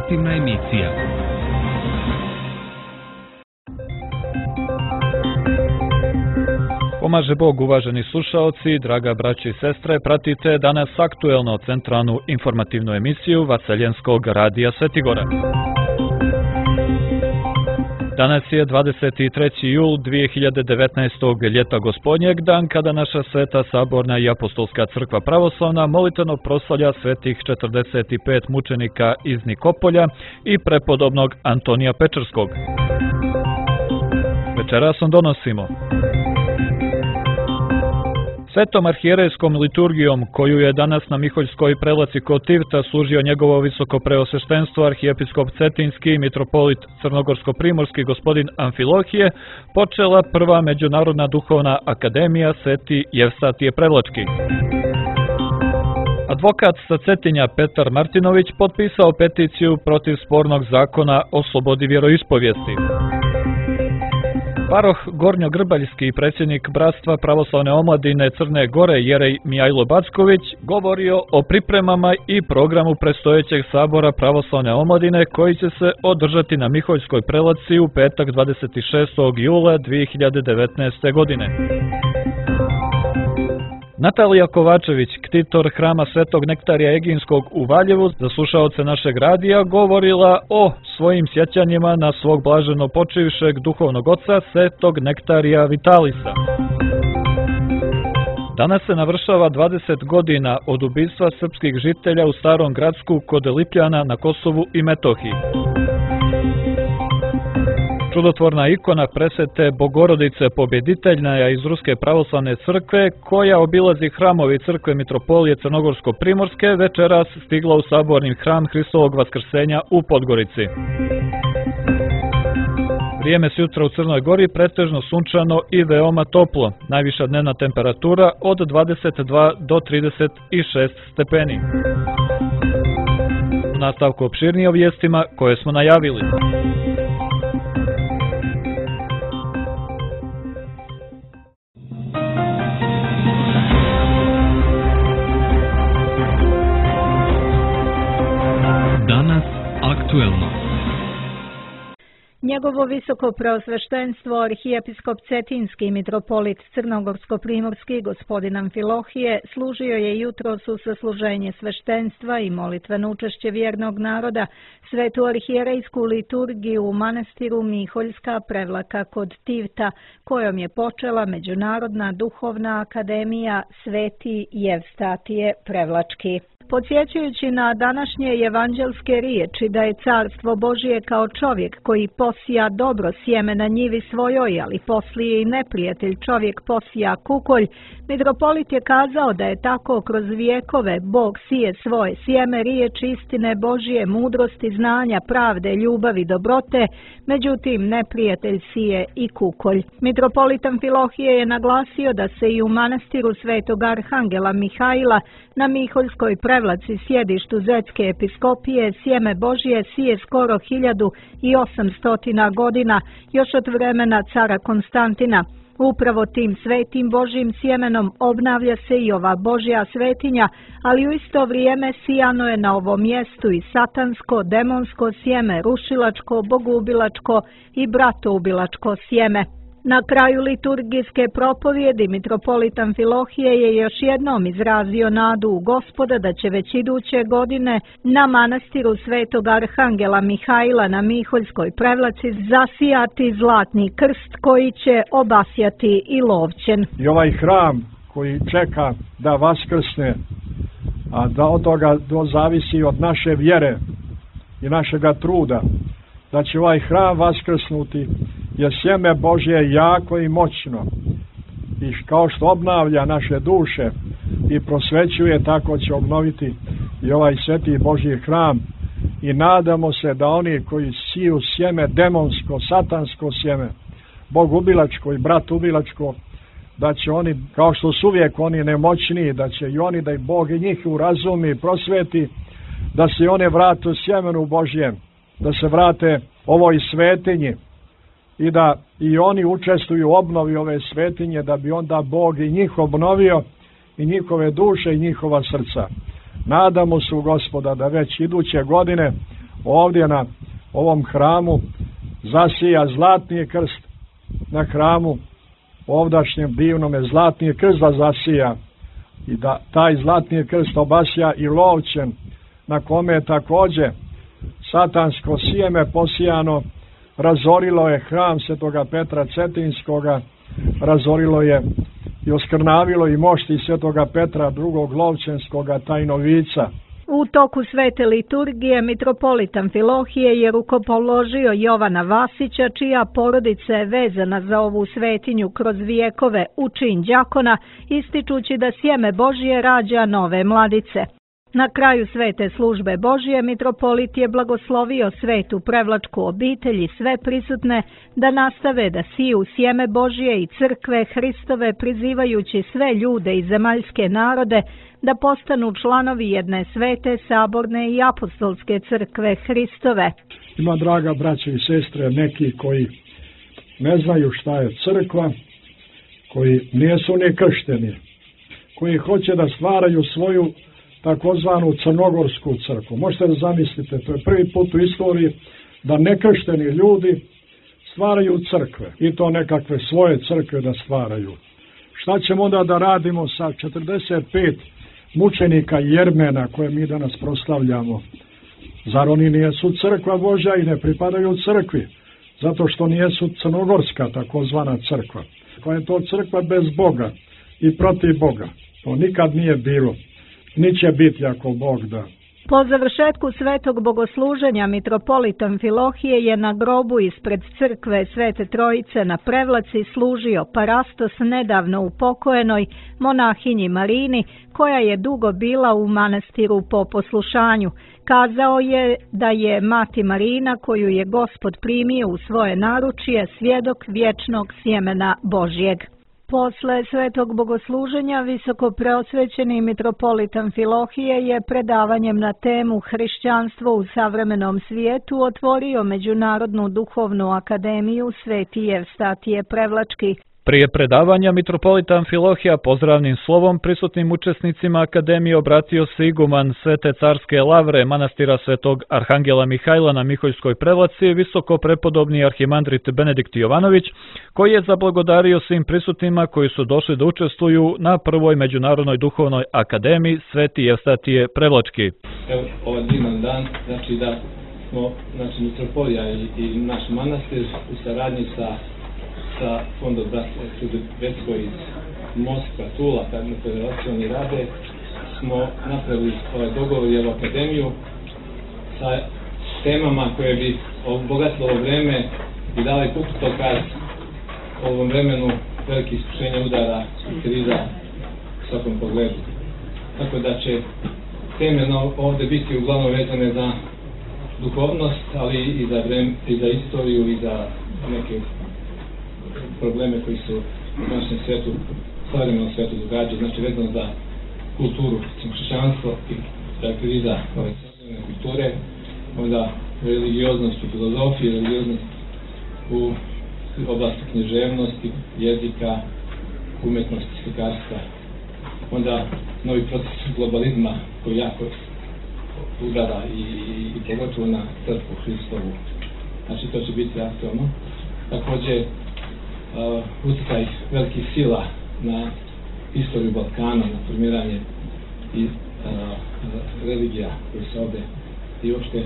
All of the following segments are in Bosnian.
informativna emisija. Pomaže Bog, uvaženi slušaoci, draga braće i sestre, pratite danas aktuelno centralnu informativnu emisiju Vaseljenskog radija Svetigora. Danas je 23. jul 2019. ljeta gospodnjeg, dan kada naša Sveta Saborna i Apostolska crkva pravoslavna molitveno proslavlja svetih 45 mučenika iz Nikopolja i prepodobnog Antonija Pečerskog. Večeras vam donosimo Svetom arhijerejskom liturgijom, koju je danas na Miholjskoj prelaci kod Tivta služio njegovo visoko preosveštenstvo arhijepiskop Cetinski i mitropolit Crnogorsko-primorski gospodin Amfilohije, počela prva Međunarodna duhovna akademija Sveti Jevstatije Prevlački. Advokat sa Cetinja Petar Martinović potpisao peticiju protiv spornog zakona o slobodi vjeroispovijesti. Paroh Gornjogrbaljski i predsjednik Bratstva pravoslavne omladine Crne Gore Jerej Mijajlo Backović govorio o pripremama i programu predstojećeg sabora pravoslavne omladine koji će se održati na Miholjskoj prelaci u petak 26. jula 2019. godine. Natalija Kovačević, ktitor hrama Svetog Nektarija Eginskog u Valjevu, za slušaoce našeg radija govorila o svojim sjećanjima na svog blaženo počivšeg duhovnog oca Svetog Nektarija Vitalisa. Danas se navršava 20 godina od ubistva srpskih žitelja u Starom Gradsku kod Lipljana na Kosovu i Metohiji. Čudotvorna ikona presvete Bogorodice Pobjediteljnaja iz Ruske pravoslavne crkve, koja obilazi hramovi crkve mitropolije Crnogorsko-primorske, večeras stigla u saborni hram Hristovog vaskrsenja u Podgorici. Vrijeme s jutra u Crnoj Gori pretežno sunčano i veoma toplo, najviša dnevna temperatura od 22 do 36 stepeni. U nastavku opširnije o vijestima koje smo najavili. Danas aktuelno. Njegovo visoko preosveštenstvo arhijepiskop Cetinski mitropolit Crnogorsko-primorski gospodin Amfilohije služio je jutros u sasluženje sveštenstva i molitveno učešće vjernog naroda svetu arhijerejsku liturgiju u manastiru Miholjska Prevlaka kod Tivta, kojom je počela Međunarodna duhovna akademija Sveti Jevstatije Prevlački. Podsjećajući na današnje evanđelske riječi da je carstvo Božije kao čovjek koji posija dobro sjeme na njivi svojoj, ali poslije i neprijatelj čovjek posija kukolj, mitropolit je kazao da je tako kroz vijekove Bog sije svoje sjeme riječi istine Božije, mudrosti, znanja, pravde, ljubavi, dobrote, međutim neprijatelj sije i kukolj. Mitropolit Amfilohije je naglasio da se i u manastiru Svetog Arhangela Mihajla na Miholjskoj Prevlaci, sjedištu Zetske episkopije, sjeme Božije sije skoro 1800 godina, još od vremena cara Konstantina. Upravo tim svetim Božjim sjemenom obnavlja se i ova Božja svetinja, ali u isto vrijeme sijano je na ovom mjestu i satansko, demonsko sjeme, rušilačko, bogubilačko i bratoubilačko sjeme. Na kraju liturgijske propovjedi mitropolit Amfilohije je još jednom izrazio nadu u Gospoda da će već iduće godine na manastiru Svetog Arhangela Mihajla na Miholjskoj Prevlaci zasijati zlatni krst koji će obasjati i lovćen. I ovaj hram koji čeka da vaskrsne, a da od toga zavisi od naše vjere i našega truda, da će ovaj hram vaskrsnuti, je sjeme Božje jako i moćno i kao što obnavlja naše duše i prosvećuje, tako će obnoviti i ovaj sveti Božji hram. I nadamo se da oni koji siju sjeme demonsko, satansko sjeme, bogubilačko i bratubilačko, da će oni, kao što su uvijek oni nemoćniji, da će i oni, da i Bog i njih urazumi i prosveti, da se one vrate u sjemenu Božjem, da se vrate ovoj svetinji i da i oni učestvuju u obnovi ove svetinje, da bi onda Bog i njih obnovio i njihove duše i njihova srca. Nadamo se u Gospoda da već iduće godine ovdje na ovom hramu zasija zlatni krst na hramu ovdašnjem divnome, zlatni krst da zasija i da taj zlatni krst obasja i lovčen na kome je također satansko sjeme posijano, razorilo je hram Svetoga Petra Cetinskoga, razorilo je i oskrnavilo i mošti Svetoga Petra drugog Lovčenskoga tajnovica. U toku svete liturgije mitropolit Amfilohije je rukopoložio Jovana Vasića, čija porodica je vezana za ovu svetinju kroz vijekove u čin đakona, ističući da sjeme Božje rađa nove mladice. Na kraju svete službe Božje mitropolit je blagoslovio svetu prevlačku obitelj i sve prisutne da nastave da siju sjeme Božje i crkve Hristove, prizivajući sve ljude i zemaljske narode da postanu članovi jedne svete, saborne i apostolske crkve Hristove. Ima, draga braće i sestre, neki koji ne znaju šta je crkva, koji nisu ni kršteni, koji hoće da stvaraju svoju takozvanu crnogorsku crkvu. Možete da zamislite, to je prvi put u istoriji da nekršteni ljudi stvaraju crkve i to nekakve svoje crkve da stvaraju. Šta ćemo onda da radimo sa 45 mučenika Jermena koje mi danas proslavljamo? Zar oni nijesu crkva Božja i ne pripadaju crkvi? Zato što nijesu crnogorska takozvana crkva. Koja je to crkva bez Boga i protiv Boga? To nikad nije bilo. Niće biti ako Bog da. Po završetku svetog bogosluženja mitropolit Amfilohije je na grobu ispred crkve Svete Trojice na Prevlaci služio parastos nedavno upokojenoj monahinji Marini, koja je dugo bila u manastiru po poslušanju. Kazao je da je mati Marina, koju je Gospod primio u svoje naručje, svjedok vječnog sjemena Božjeg. Posle svetog bogosluženja visoko preosvećeni mitropolit Amfilohije je predavanjem na temu Hrišćanstvo u savremenom svijetu otvorio Međunarodnu duhovnu akademiju Sveti Evstatije Prevlački. Prije predavanja mitropolita Amfilohija pozdravnim slovom prisutnim učesnicima akademije obratio se iguman Svete carske lavre manastira Svetog Arhangela Mihajla na Miholjskoj Prevlaci, visoko prepodobni arhimandrit Benedikt Jovanović, koji je zablagodario svim prisutnima koji su došli da učestvuju na prvoj Međunarodnoj duhovnoj akademiji Sveti Evstatije Prevlački. Evo, ovaj divan dan, znači da smo, mitropolija i naš manastir u saradnji sa fondom Bratstva Sredovecko iz Moskva, Tula, kad na federacioni rade, smo napravili ovaj dogovor i ovu akademiju sa temama koje bi obogatilo ovo vreme i dali putokaz ovom vremenu veliki iskušenja udara i kriza u svakom pogledu. Tako da će teme ovdje biti uglavnom vezane za duhovnost, ali i za istoriju i za neke probleme koji su u našem svijetu, savremenom svijetu događaju, znači vezano za kulturu, hrišćanstvo i kriza ove savremene kulture, onda religioznost u filozofiji, religioznost u oblasti književnosti, jezika, umjetnosti, slikarstva, onda novi proces globalizma koji jako udara i pogotovo na crkvu Hristovu. Znači to će biti aktualno. Također utjecaj velikih sila na istoriju Balkana, na formiranje i religija koje se ovdje i uopšte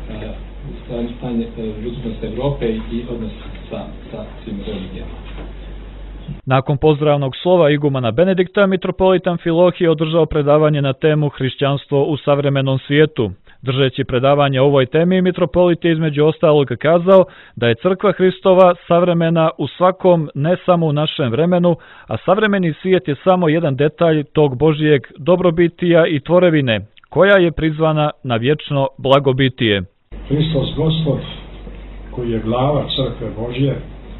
stanje budućnosti Evrope i odnos sa svim religijama. Nakon pozdravnog slova igumana Benedikta, mitropolit Amfilohije održao predavanje na temu Hrišćanstvo u savremenom svijetu. Držeći predavanje o ovoj temi, mitropolit je između ostalog kazao da je crkva Hristova savremena u svakom, ne samo u našem vremenu, a savremeni svijet je samo jedan detalj tog Božijeg dobrobitija i tvorevine, koja je prizvana na vječno blagobitije. Hristos Gospod, koji je glava crkve Božje,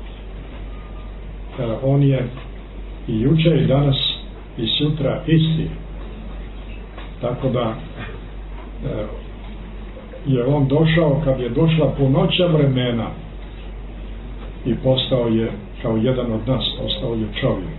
on je i juče i danas i sutra isti. Tako da je on došao kad je došla punoća vremena i postao je kao jedan od nas, postao je čovjek.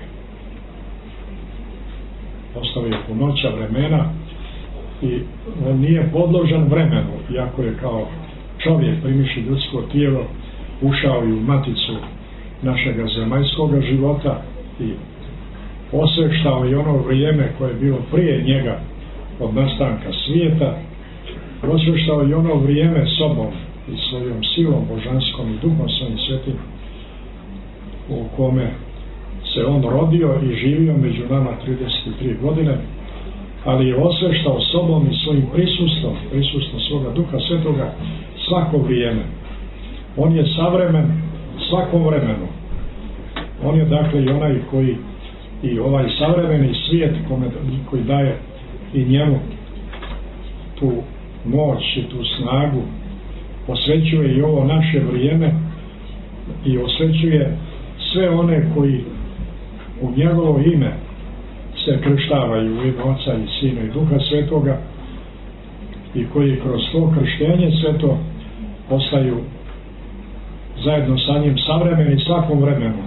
Postao je punoća vremena i on nije podložan vremenu, iako je kao čovjek primiši ljudsko tijelo, ušao i u maticu našega zemaljskoga života i osveštao i ono vrijeme koje je bilo prije njega od nastanka svijeta, osveštao i ono vrijeme sobom i svojom silom božanskom i duhom svojim svetim u kome se on rodio i živio među nama 33 godine, ali je osveštao sobom i svojim prisustvom svoga duha svetoga svako vrijeme. On je savremen svakom vremenu. On je dakle i onaj koji i ovaj savremeni svijet koji daje i njemu tu moć i tu snagu, osvećuje i ovo naše vrijeme i osvećuje sve one koji u njegovo ime se krštavaju u ime Oca i Sina i Duha Svetoga i koji kroz to krštenje sveto postaju zajedno sa njim savremeni svakom vremenu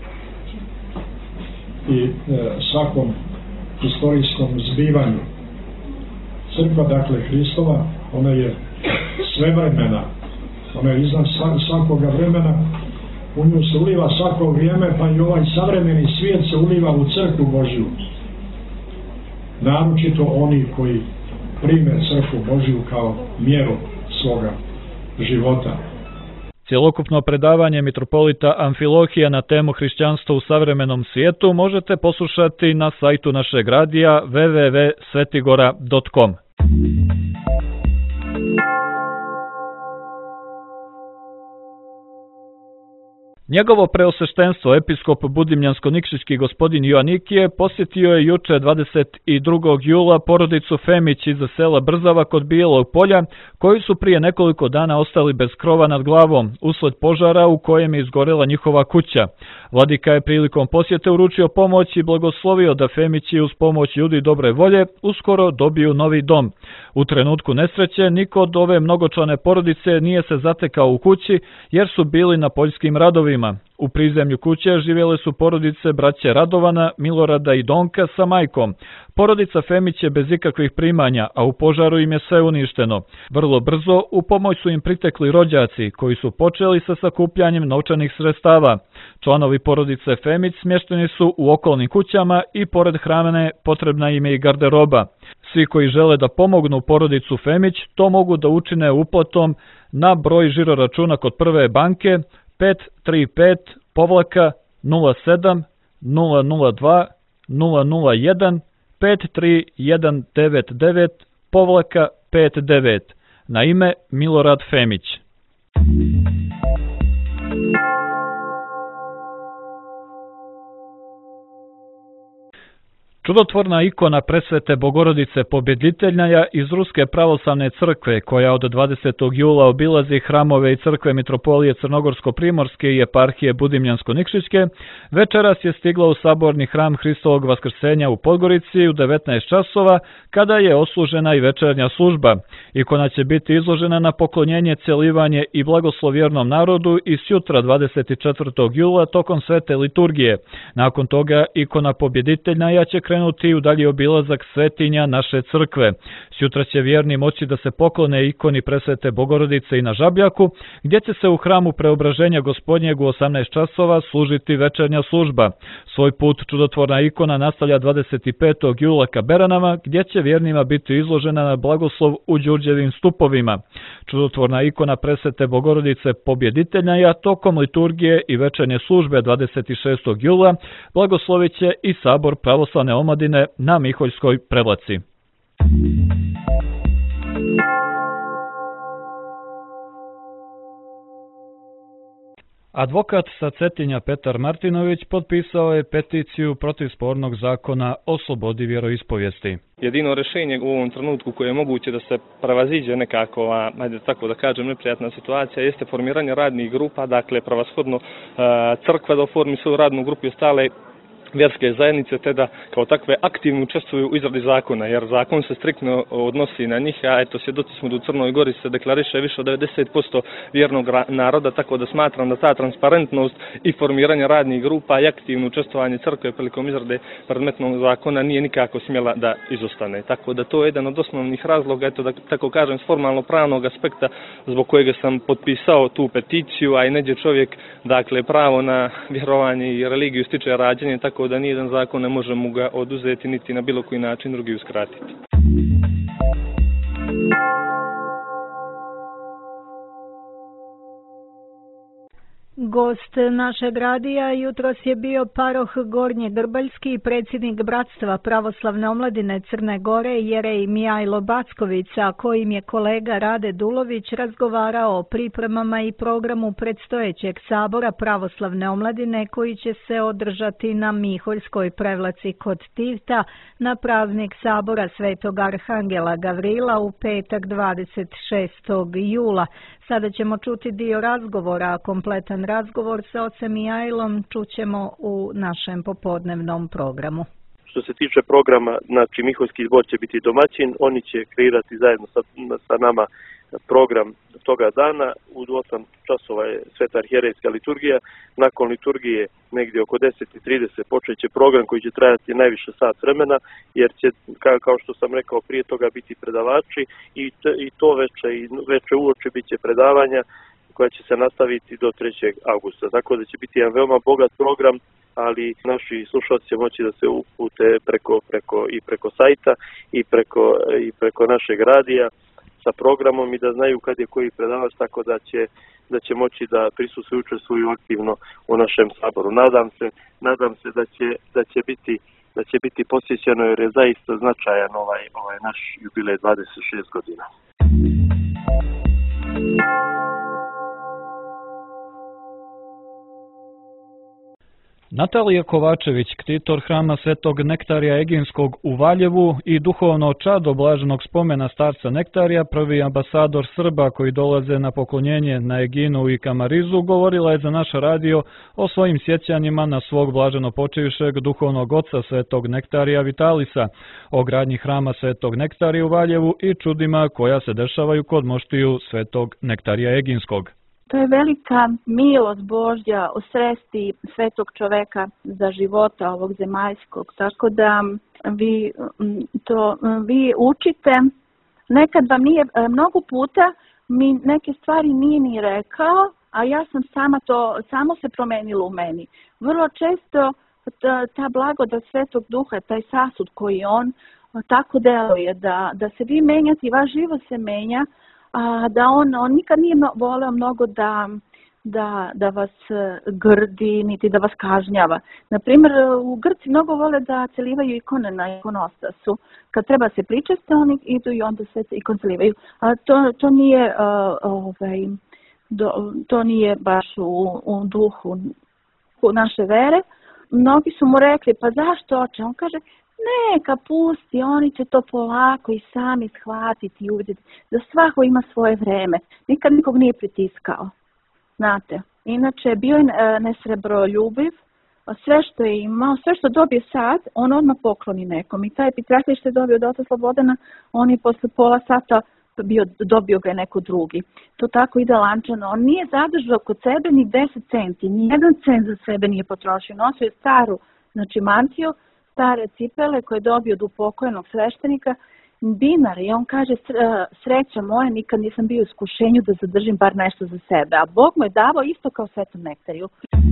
i svakom historijskom zbivanju. Crkva, dakle, Hristova, ona je svevremena, ona je iznad svakoga vremena, u nju se uliva svako vrijeme, pa i ovaj savremeni svijet se uliva u crkvu Božju. Naročito oni koji prime crkvu Božju kao mjeru svoga života. Cjelokupno predavanje mitropolita Amfilohija na temu hrišćanstvo u savremenom svijetu možete poslušati na sajtu našeg radija www.svetigora.com. Njegovo preosveštenstvo, episkop Budimljansko-Nikšićki gospodin Joanikije, posjetio je juče 22. jula porodicu Femić iz sela Brzava kod Bijelog polja, koji su prije nekoliko dana ostali bez krova nad glavom, usled požara u kojem je izgorela njihova kuća. Vladika je prilikom posjete uručio pomoć i blagoslovio da Femići uz pomoć ljudi dobre volje uskoro dobiju novi dom. U trenutku nesreće niko od ove mnogočlane porodice nije se zatekao u kući jer su bili na poljskim radovima. U prizemlju kuće živjele su porodice braće Radovana, Milorada i Donka sa majkom. Porodica Femić je bez ikakvih primanja, a u požaru im je sve uništeno. Vrlo brzo u pomoć su im pritekli rođaci, koji su počeli sa sakupljanjem novčanih sredstava. Članovi porodice Femić smješteni su u okolnim kućama i pored hrane potrebna im je i garderoba. Svi koji žele da pomognu porodicu Femić to mogu da učine uplatom na broj žiroračuna kod Prve banke 535-007-001-53199-59 na ime Milorad Femić. Čudotvorna ikona presvete Bogorodice Pobjeditelja iz Ruske pravoslavne crkve, koja od 20. jula obilazi hramove i crkve mitropolije Crnogorsko-primorske i eparhije Budimljansko-Nikšićke, večeras je stigla u saborni hram Hristovog Vaskrsenja u Podgorici u 19 časova, kada je oslužena i večernja služba. Ikona će biti izložena na poklonjenje, celivanje i blagoslov vjernom narodu i sjutra 24. jula tokom svete liturgije. Nakon toga ikona Pobjeditelja će krenuti u dalji obilazak svetinja naše crkve. Sjutra će vjerni moći da se poklone ikoni presvete Bogorodice i na Žabljaku, gdje će se u hramu Preobraženja Gospodnjeg u 18 časova služiti večernja služba. Svoj put čudotvorna ikona nastavlja 25. jula ka Beranama, gdje će vjernima biti izložena na blagoslov u Đurđevim stupovima. Čudotvorna ikona presvete Bogorodice Pobjeditelja tokom liturgije i večernje službe 26. jula blagoslovit će i sabor pravoslavne omladine na Miholjskoj Prevlaci. Advokat sa Cetinja Petar Martinović potpisao je peticiju protiv spornog zakona o slobodi vjeroispovijesti. Jedino rješenje u ovom trenutku koje je moguće da se prevaziđe nekako, ajde tako da kažem, neprijatna situacija, jeste formiranje radnih grupa, dakle prevashodno crkva da oformi svoju radnu grupu i ostale vjerske zajednice, te da kao takve aktivno učestvuju u izradi zakona, jer zakon se striktno odnosi na njih, a eto svjedoci smo da u Crnoj Gori se deklariše više od 90% vjernog naroda, tako da smatram da ta transparentnost i formiranje radnih grupa i aktivno učestvovanje crkve prilikom izrade predmetnog zakona nije nikako smjela da izostane. Tako da to je jedan od osnovnih razloga, eto da tako kažem, s formalno pravnog aspekta zbog kojeg sam potpisao tu peticiju, a i neđe čovjek, dakle, pravo na vjerovanje i religiju stiče rađenje, tako da nijedan zakon ne može mu ga oduzeti niti na bilo koji način drugi uskratiti. Gost našeg radija jutros je bio paroh Gornje Grbaljski i predsjednik Bratstva pravoslavne omladine Crne Gore Jerej Mijajlo Backović, a kojim je kolega Rade Dulović razgovarao o pripremama i programu predstojećeg sabora pravoslavne omladine koji će se održati na Miholjskoj prevlaci kod Tivta na praznik sabora Svetog Arhangela Gavrila u petak 26. jula. Sada ćemo čuti dio razgovora, a kompletan razgovor sa ocem Mijajlom čućemo u našem popodnevnom programu. Što se tiče programa, znači Miholjski zbor će biti domaćin, oni će kreirati zajedno sa nama program toga dana. U 8 časova je Sveta arhijerejska liturgija. Nakon liturgije negdje oko 10:30 počet će program koji će trajati najviše sat vremena, jer će, kao što sam rekao prije toga, biti predavači i to veče uoči bit će predavanja koja će se nastaviti do 3. augusta. Tako da će biti jedan veoma bogat program, ali naši slušalci će moći da se upute preko sajta i preko našeg radija sa programom i da znaju kad je koji predavač, tako da će moći da prisustvuju i učestvuju aktivno u našem saboru. Nadam se da će biti posjećeno, jer je zaista značajan ovaj naš jubilej 26 godina. Natalija Kovačević, ktitor hrama Svetog Nektarija Eginskog u Valjevu i duhovno čado blaženog spomena starca Nektarija, prvi ambasador Srba koji dolaze na poklonjenje na Eginu i Kamarizu, govorila je za naš radio o svojim sjećanjima na svog blaženo počivšeg duhovnog oca Svetog Nektarija Vitalisa, o gradnji hrama Svetog Nektarija u Valjevu i čudima koja se dešavaju kod moštiju Svetog Nektarija Eginskog. To je velika milost Božja osresti svetog čoveka za života ovog zemaljskog, tako da vi učite, nekad vam nije, mnogo puta mi neke stvari nije ni rekao, a ja sam samo se promenilo u meni. Vrlo često ta blagodat Svetog Duha, taj sasud koji on tako deluje, da se vi menjate i vaš život se menja, a da on nikad nije voleo mnogo da vas grdi, niti da vas kažnjava. Naprimjer, u Grci mnogo vole da celivaju ikone na ikonostasu. Kad treba se pričeste, oni idu i onda se ikoncelivaju. A to nije baš u duhu naše vere. Mnogi su mu rekli, pa zašto oče? On kaže, neka pusti, oni će to polako i sami shvatiti i uvidjeti, da svako ima svoje vreme. Nikad nikog nije pritiskao. Znate, inače bio je nesrebroljubiv, sve što je imao, sve što dobije sad, on odmah pokloni nekom. I taj epitrahilj što je dobio od oca Slobodana, on je posle pola sata dobio ga neko drugi. To tako ide lančano. On nije zadržao kod sebe ni 10 centi, ni 1 cent za sebe nije potrošio. Nosio je staru, znači mantiju, stare cipele koje je dobio od pokojnog sveštenika, dinar, i on kaže, sreća moja, nikad nisam bio u iskušenju da zadržim bar nešto za sebe, a Bog mu je davao isto kao Svetom Nektariju.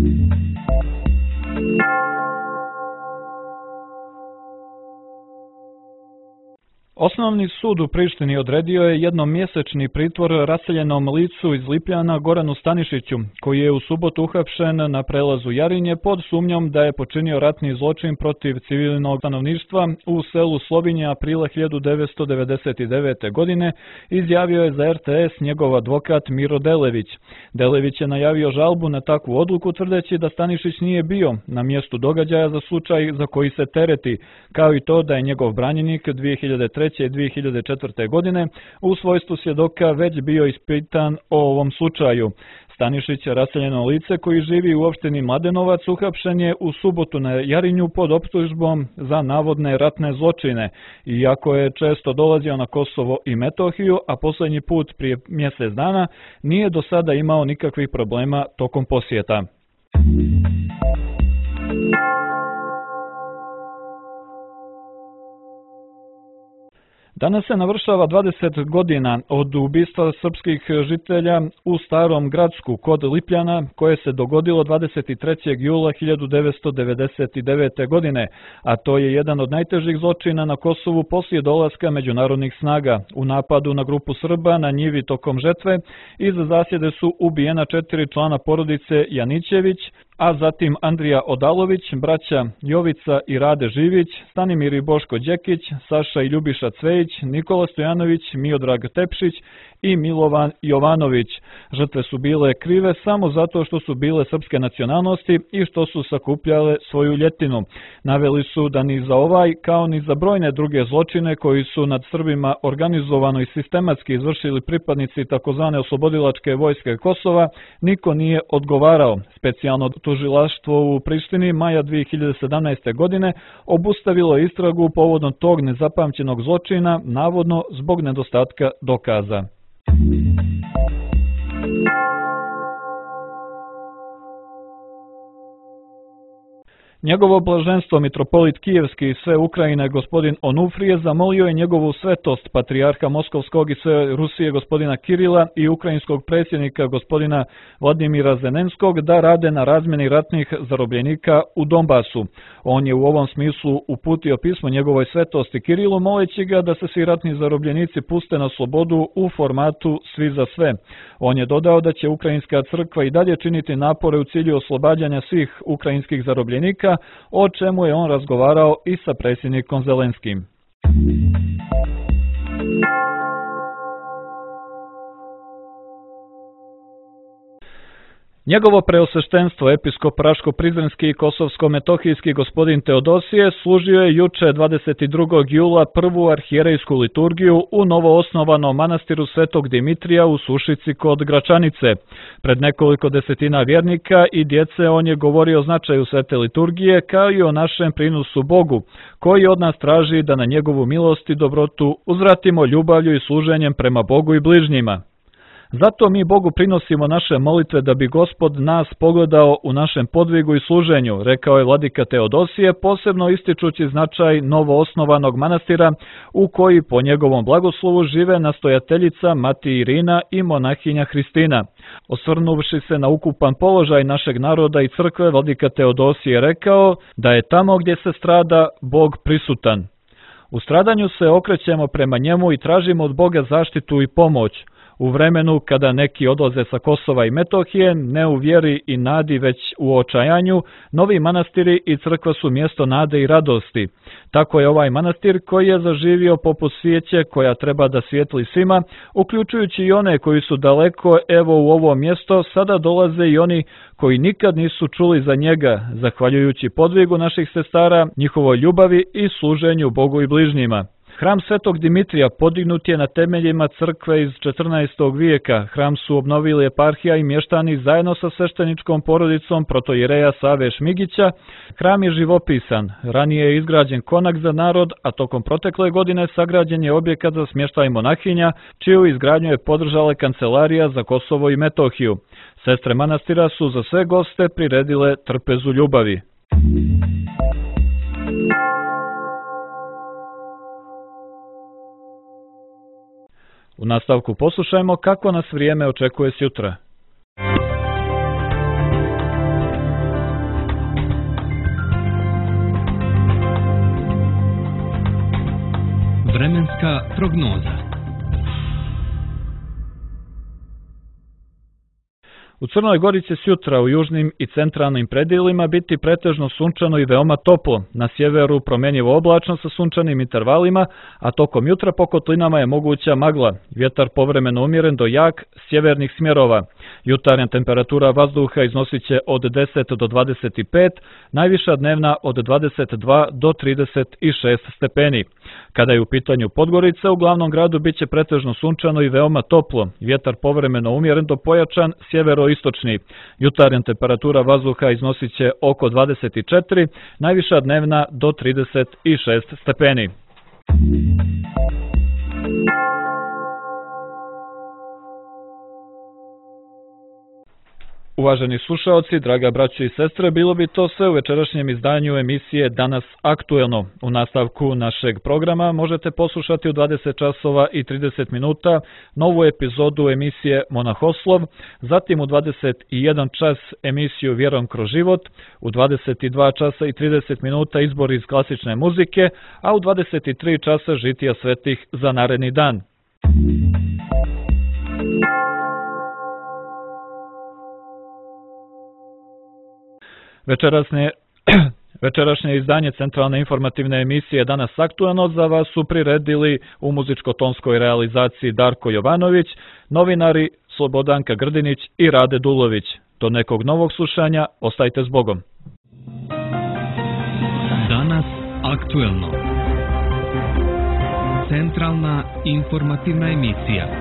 Osnovni sud u Prištini odredio je jednomjesečni pritvor raseljenom licu iz Lipljana Goranu Stanišiću, koji je u subotu uhapšen na prelazu Jarinje pod sumnjom da je počinio ratni zločin protiv civilnog stanovništva u selu Slobinje aprila 1999. godine, izjavio je za RTS njegov advokat Miro Delević. Delević je najavio žalbu na takvu odluku tvrdeći da Stanišić nije bio na mjestu događaja za slučaj za koji se tereti, kao i to da je njegov branjenik 2003. 2003. i 2004. godine u svojstvu svjedoka već bio ispitan o ovom slučaju. Stanišić, raseljeno lice koji živi u opštini Mladenovac, uhapšen je u subotu na Jarinju pod optužbom za navodne ratne zločine. Iako je često dolazio na Kosovo i Metohiju, a posljednji put prije mjesec dana, nije do sada imao nikakvih problema tokom posjeta. Danas se navršava 20 godina od ubistva srpskih žitelja u Starom Gradsku kod Lipljana, koje se dogodilo 23. jula 1999. godine, a to je jedan od najtežih zločina na Kosovu poslije dolaska međunarodnih snaga. U napadu na grupu Srba na njivi tokom žetve iz zasjede su ubijena 4 člana porodice Janićević, a zatim Andrija Odalović, braća Jovica i Rade Živić, Stanimir i Boško Đekić, Saša i Ljubiša Cvejić, Nikola Stojanović, Miodrag Tepšić i Milovan Jovanović. Žrtve su bile krive samo zato što su bile srpske nacionalnosti i što su sakupljale svoju ljetinu. Naveli su da ni za ovaj, kao ni za brojne druge zločine koji su nad Srbima organizovano i sistematski izvršili pripadnici tzv. Oslobodilačke vojske Kosova, niko nije odgovarao. Specijalno tužilaštvo u Prištini maja 2017. godine obustavilo istragu povodom tog nezapamćenog zločina, navodno zbog nedostatka dokaza. Njegovo blaženstvo mitropolit Kijevski i sve Ukrajine gospodin Onufrije zamolio je njegovu svetost patrijarha Moskovskog i sve Rusije gospodina Kirila i ukrajinskog predsjednika gospodina Vladimira Zelenskog da rade na razmjeni ratnih zarobljenika u Donbasu. On je u ovom smislu uputio pismo njegovoj svetosti Kirilu moleći ga da se svi ratni zarobljenici puste na slobodu u formatu svi za sve. On je dodao da će Ukrajinska crkva i dalje činiti napore u cilju oslobađanja svih ukrajinskih zarobljenika, o čemu je on razgovarao i sa predsjednikom Zelenskim. Njegovo preosveštenstvo episkop Raško-Prizrenski i Kosovsko-Metohijski gospodin Teodosije služio je juče 22. jula prvu arhijerejsku liturgiju u novoosnovanom manastiru Svetog Dimitrija u Sušici kod Gračanice. Pred nekoliko desetina vjernika i djece on je govorio o značaju svete liturgije kao i o našem prinosu Bogu, koji od nas traži da na njegovu milost i dobrotu uzvratimo ljubavlju i služenjem prema Bogu i bližnjima. Zato mi Bogu prinosimo naše molitve da bi Gospod nas pogledao u našem podvigu i služenju, rekao je vladika Teodosije, posebno ističući značaj novoosnovanog manastira u koji po njegovom blagoslovu žive nastojateljica Mati Irina i monahinja Hristina. Osvrnuvši se na ukupan položaj našeg naroda i crkve, vladika Teodosije rekao da je tamo gdje se strada Bog prisutan. U stradanju se okrećemo prema njemu i tražimo od Boga zaštitu i pomoć. U vremenu kada neki odlaze sa Kosova i Metohije, ne u vjeri i nadi već u očajanju, novi manastiri i crkva su mjesto nade i radosti. Tako je ovaj manastir koji je zaživio poput svijeće koja treba da svijetli svima, uključujući i one koji su daleko, evo u ovo mjesto sada dolaze i oni koji nikad nisu čuli za njega, zahvaljujući podvigu naših sestara, njihovoj ljubavi i služenju Bogu i bližnjima. Hram Svetog Dimitrija podignut je na temeljima crkve iz 14. vijeka. Hram su obnovili eparhija i mještani zajedno sa svešteničkom porodicom protoijereja Save Šmigića. Hram je živopisan. Ranije je izgrađen konak za narod, a tokom protekle godine sagrađen je objekat za smještaj monahinja, čiju izgradnju je podržala Kancelarija za Kosovo i Metohiju. Sestre manastira su za sve goste priredile trpezu ljubavi. U nastavku poslušajmo kako nas vrijeme očekuje sjutra. Vremenska prognoza. U Crnoj Gori će sjutra u južnim i centralnim predjelima biti pretežno sunčano i veoma toplo. Na sjeveru promjenjivo oblačno sa sunčanim intervalima, a tokom jutra po kotlinama je moguća magla. Vjetar povremeno umjeren do jak sjevernih smjerova. Jutarnja temperatura vazduha iznosit će od 10 do 25, najviša dnevna od 22 do 36 stepeni. Kada je u pitanju Podgorica, u glavnom gradu biće pretežno sunčano i veoma toplo, vjetar povremeno umjeren do pojačan, sjeveroistočni. Jutarnja temperatura vazduha iznosit će oko 24, najviša dnevna do 36 stepeni. Uvaženi slušaoci, draga braćo i sestre, bilo bi to sve u večerašnjem izdanju emisije Danas aktuelno. U nastavku našeg programa možete poslušati u 20 časova i 30 minuta novu epizodu emisije Monahoslov, zatim u 21 čas emisiju Vjerom kroz život, u 22 časa i 30 minuta izbor iz klasične muzike, a u 23 časa žitija svetih za naredni dan. Večerašnje izdanje centralne informativne emisije Danas aktuelno za vas su priredili u muzičko-tonskoj realizaciji Darko Jovanović, novinari Slobodanka Grdinić i Rade Dulović. Do nekog novog slušanja, ostajte s Bogom. Danas aktuelno. Centralna informativna emisija.